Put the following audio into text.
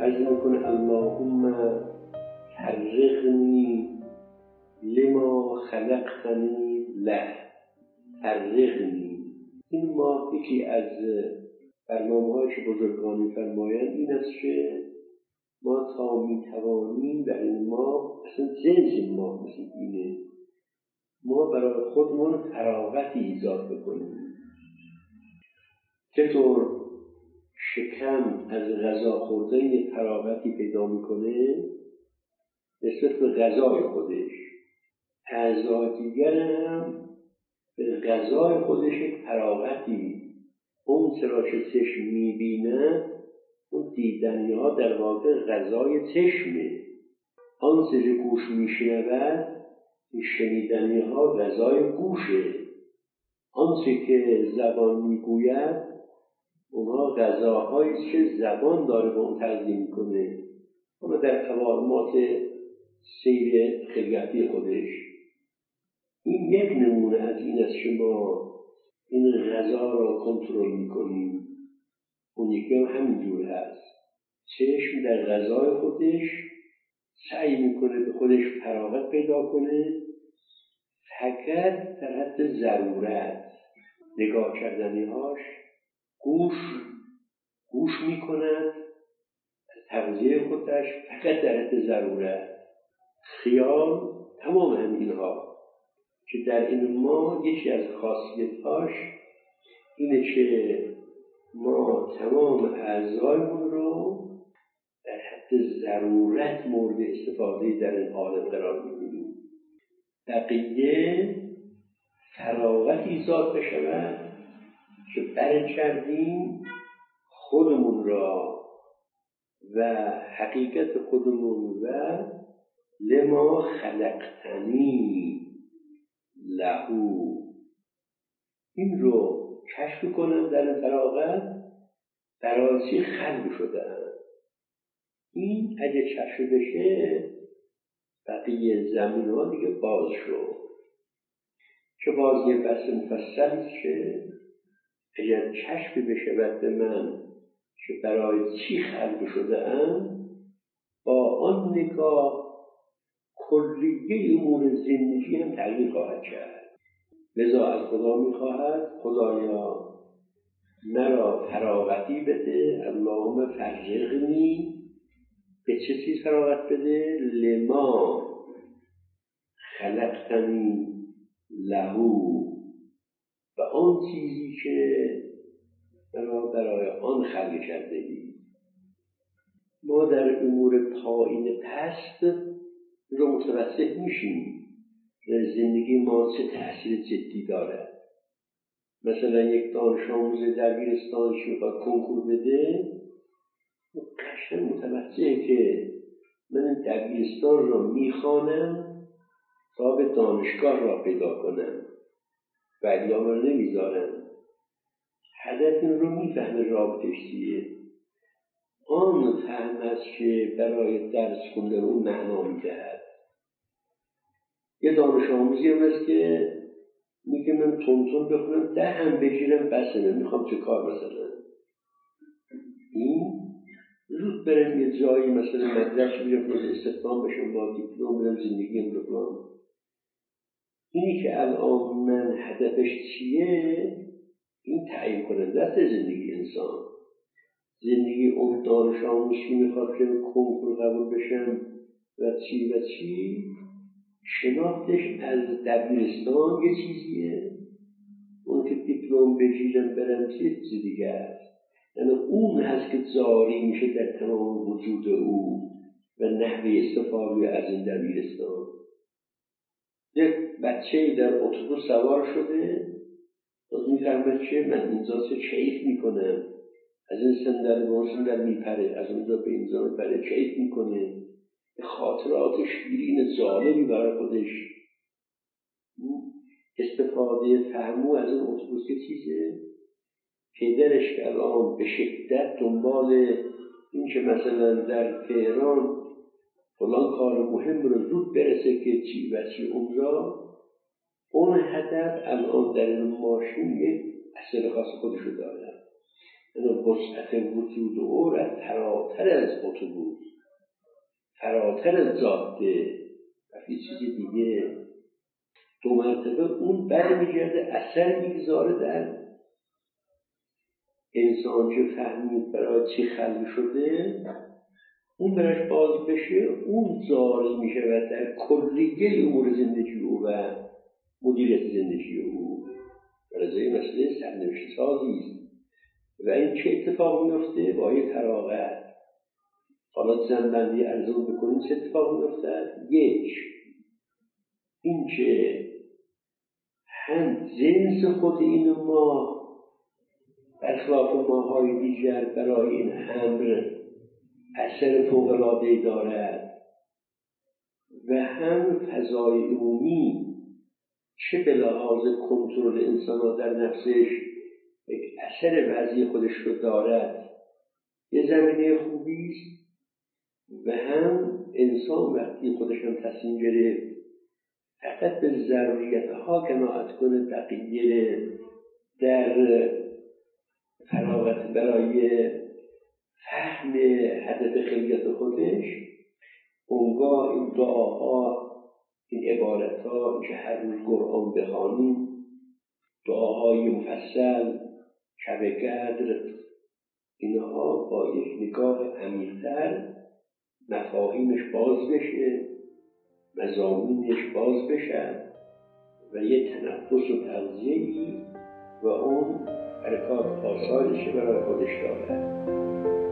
عرض میکنه اللهم فرغنی لما خلقتنی له. فرغنی، این ما یکی از برنامه‌هایی که بزرگان می‌فرمایند این است که ما تا میتوانیم در این ما، اصلا جنس ما مثل اینه، ما برای خودمون فراغتی ایجاد بکنیم. چطور شکم از غذا خوردن یه فراغتی پیدا میکنه نسبت به غذای خودش، اعضای دیگر هم به غذای خودش یک فراغتی، اون چرا که چشم میبینه اون دیدنی ها در واقع غذای چشمه، آنچه که گوش میشنود این شنیدنی ها غذای گوشه، آنچه که زبان میگوید اونها غذاهایی که زبان داره به اون تقدیم میکنه. اما در توارمات سیر خلقتی خودش این یک نمونه از این است که ما این غذا را کنترل میکنیم. اون یکی هم همینجور هست، چشم در غذای خودش سعی میکنه به خودش فراغت پیدا کنه، فقط در حد ضرورت نگاه کردنی هاش، گوش میکند تغذیه خودش فقط در حد ضرورت، خیال، تمام همینها که در این ما یکی از خاصیت‌هاش اینه که ما تمام اعضایمون رو در حد ضرورت مورد استفاده در این عالم قرار می‌دیم. بقیه فراغت ایجاد بشود که برگردیم خودمون را و حقیقت خودمون و لما خلقتنی لهو این رو کشف کنم در این فراغت برای چی خلق شده‌ام. این اگه کشف بشه بقیه زمین ها دیگه باز شد، که باز یه بحث مفصل که اگر کشف بشه به من که برای چی خلق شده‌ام، با آن نگاه کلیه امور زندگی هم تغییر خواهد کرد. لذا از خدا میخواهد خدایا مرا فراغتی بده، اللهم فرغنی، به چه چیز فراغت بده؟ لما خلقتنی لهو، و آن چیزی که مرا برای آن خلق کرده ای. ما در امور پایین پست رو متوسط میشیم در زندگی ما چه تأثیر جدی دارد. مثلا یک دانش آموز دبیرستان که میخواد کنکور بده قشنگ متوجهه که من این دبیرستان را میخوانم تا به دانشگاه را پیدا کنم و ایام را نمیذارم. هدف این رو میفهمه رابطش چیه. آن فهم است که برای درس خوندن اون معنا میدهد. یه دانش آموزی هم هست که میگه من تون بخونم 10 هم بگیرم بسه، میخوام چه کار مثلا. این زود برم یه جایی مثلا مدرک میرم استخدام بشم با دیپلم برم زندگیم رو کنم. اینی که الان من هدفش چیه این تعیین کننده است زندگی انسان. زندگی اون دانش آموز که میخواد که کنکور قبول بشم و چی شناختش از دبیرستان یه چیزیه، اون که دیپلم بگیرم برم چیز دیگه است. یعنی اون هست که جاری میشه در تمام وجود او و نحوه استفاده از این دبیرستان. یک بچه در اتوبوس سوار شده میفهمه که من اینجا چه کیف میکنم، از این صندلی به اون صندلی میپره، از اونجا به اینجا میپره، کیف میکنه، خاطرات شیرین جالبی برای خودش. استفاده فهمو از این اتوبوس که چیزه، پدرش که الان به شدت دنبال این که مثلا در تهران فلان کار مهم رو زود برسه که چی و چی اونجا، اون هدف الان در این ماشین یک اثر خاص خودشو داره. وسعت وجود او را فراتر از اتوبوس، فراتر از جاده و یه چیز دیگه. 2 مرتبه اون برمیگرده اثر میگذاره در انسان که فهمید برای چی خلق شده، اون براش باز بشه، اون جاری میشه و در کلیه امور زندگی او و مدیریت زندگی او برای مسئله سرنوشت سازی است. و این چه اتفاق میفته؟ با یک فراغت حالا زنبندی ارزون بکنیم چه اتفاق میفته؟ یک، این که هم جنس خود این ما برخلاف ماهای دیگر برای این امر اثر فوق‌العاده‌ای دارد و هم فضای عمومی چه به لحاظ کنترل انسان در نفسش یک اثر وضعی خودش رو دارد، یه زمینه خوبی است. و هم انسان وقتی خودش هم تصمیم گرفت فقط به ضروریت‌ها قناعت کنه، بقیه در فراغت برای فهم هدف خلقت خودش، اونگاه این دعاها، این عبارت‌ها که هر روز قرآن بخوانیم، دعاهای مفصل، شب قدر، اینها با یک نگاه عمیق‌تر مفاهیمش باز بشه، مضامینش باز بشه و یه تنفس و تغذیه‌ای و اون حرکات آثارش برای خودش داره.